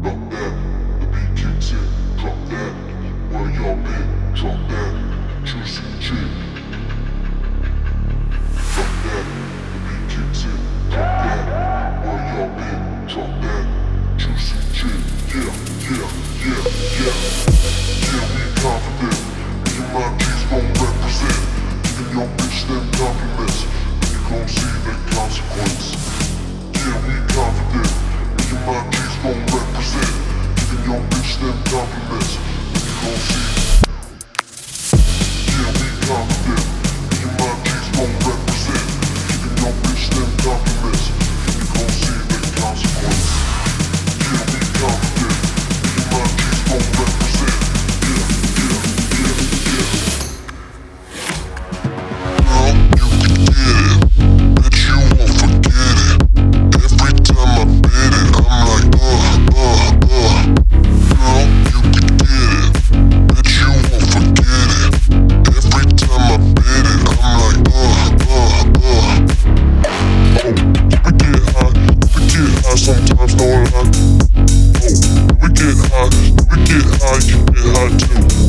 Rock that, the beat kicks in. Drop that, where y'all been? Drop that, juicy chick. Drop that, the beat kicks in. Drop that, where y'all been? Drop that, juicy chick. Yeah, yeah, yeah, yeah. Yeah, we confident. Me and my G's gon' represent. Giving your bitch them compliments. You gon' see the consequence. Yeah, we confident. Me and my G's gon' represent. Giving your bitch them compliments. You gon' see. Yeah, we confident. Me and my G's gon' represent. Giving your bitch them compliments. You gon' see the consequence. Yeah, we confident. Me and my G's gon' represent. Yeah, yeah, yeah, yeah. Girl, you can get it. Bet you won't forget it. Every time I bet it, I'm like, Girl, you can get it. Bet you won't forget it. Every time I bet it, I'm like, Oh, we get high sometimes, no lie. Oh, we get high, you get high too.